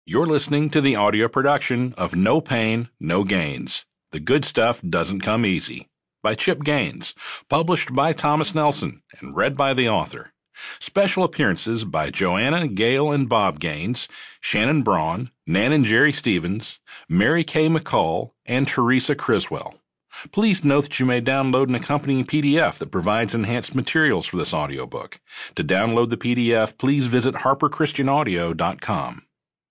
You're listening to the audio production of No Pain, No Gains. The Good Stuff Doesn't Come Easy by Chip Gaines, published by Thomas Nelson and read by the author. Special appearances by Joanna, Gail, and Bob Gaines, Shannon Braun, Nan and Jerry Stevens, Mary Kay McCall, and Teresa Criswell. Please note that you may download an accompanying PDF that provides enhanced materials for this audiobook. To download the PDF, please visit harperchristianaudio.com.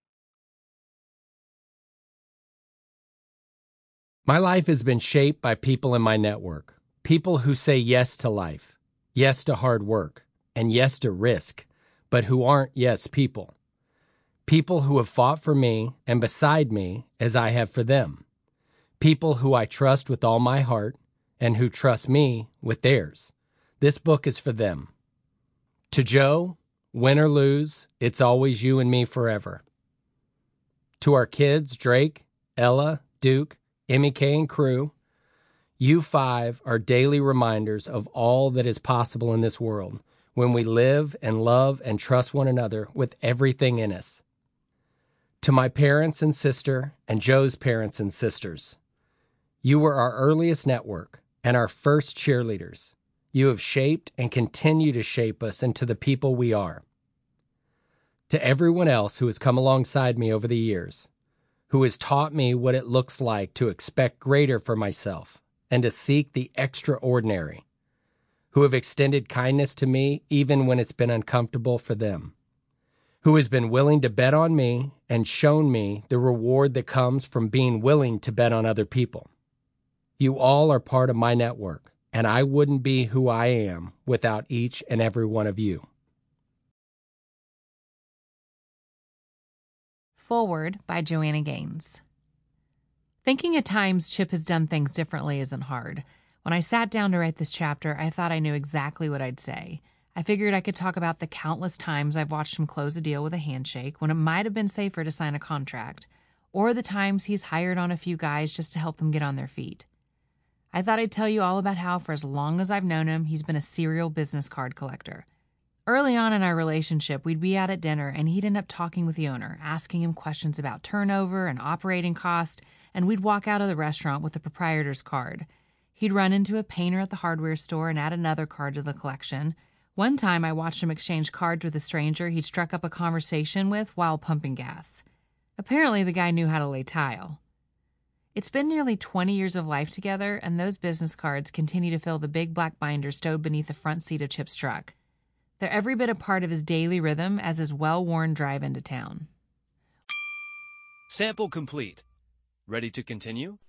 My life has been shaped by people in my network. People who say yes to life, yes to hard work, and yes to risk, but who aren't yes people. People who have fought for me and beside me as I have for them. People who I trust with all my heart and who trust me with theirs. This book is for them. To Joe, win or lose, it's always you and me forever. To our kids, Drake, Ella, Duke, Emmy K and crew, you five are daily reminders of all that is possible in this world when we live and love and trust one another with everything in us. To my parents and sister and Joe's parents and sisters, you were our earliest network and our first cheerleaders. You have shaped and continue to shape us into the people we are. To everyone else who has come alongside me over the years, who has taught me what it looks like to expect greater for myself and to seek the extraordinary, who have extended kindness to me even when it's been uncomfortable for them, who has been willing to bet on me and shown me the reward that comes from being willing to bet on other people. You all are part of my network, and I wouldn't be who I am without each and every one of you. Forward by Joanna Gaines. Thinking at times Chip has done things differently isn't hard. When I sat down to write this chapter, I thought I knew exactly what I'd say. I figured I could talk about the countless times I've watched him close a deal with a handshake when it might have been safer to sign a contract, or the times he's hired on a few guys just to help them get on their feet. I thought I'd tell you all about how, for as long as I've known him, he's been a serial business card collector. Early on in our relationship, we'd be out at dinner, and he'd end up talking with the owner, asking him questions about turnover and operating cost, and we'd walk out of the restaurant with the proprietor's card. He'd run into a painter at the hardware store and add another card to the collection. One time, I watched him exchange cards with a stranger he'd struck up a conversation with while pumping gas. Apparently, the guy knew how to lay tile. It's been nearly 20 years of life together, and those business cards continue to fill the big black binder stowed beneath the front seat of Chip's truck. They're every bit a part of his daily rhythm as his well-worn drive into town. Sample complete. Ready to continue?